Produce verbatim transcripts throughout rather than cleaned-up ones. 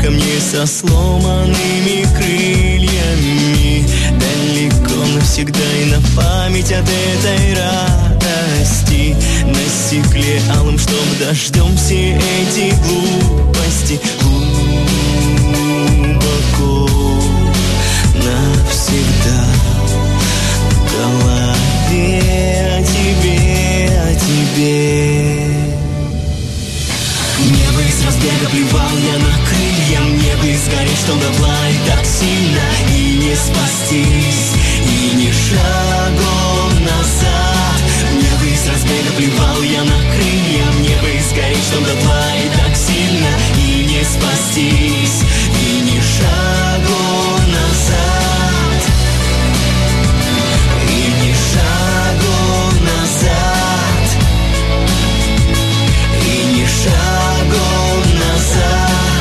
ко мне со сломанными крыльями. Далеко навсегда и на память от этой радости. На стекле алым, чтоб дождем все эти глупости глубоко навсегда в голове о тебе, о тебе. Небо из разбега плевал я на крылья, мне бы сгореть, что дотла и так сильно, и не спастись, и ни шагом назад. Небо из разбега плевал я на крылья, мне бы сгореть, что дотла и так сильно, и не спастись, и ни шагом назад, и ни шагом назад, и ни шагом назад.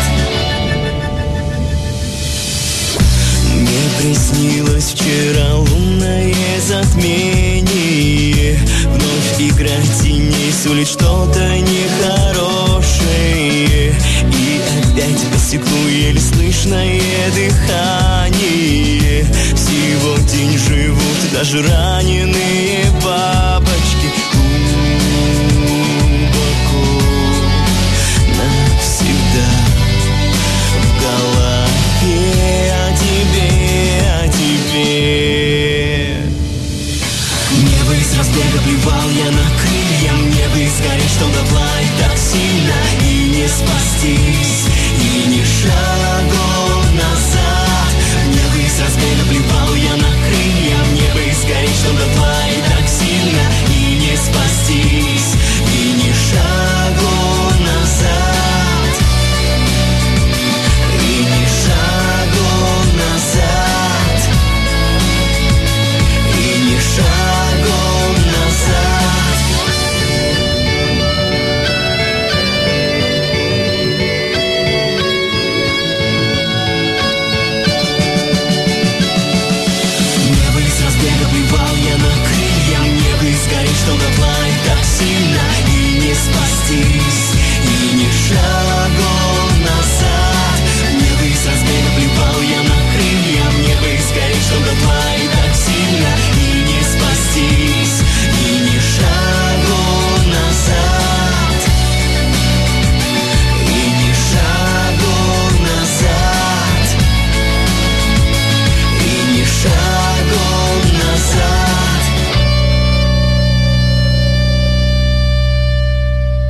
Мне приснилось вчера лунное затмение, вновь игра теней сулит что-то нехорошее, и опять по стеклу еле слышное дыхание. Всего день живут даже раненые бабочки глубоко навсегда в голове о тебе, о тебе. Небо из разбега плевал я на крылья, мне бы сгореть, что дотла и так сильно, и не спастись,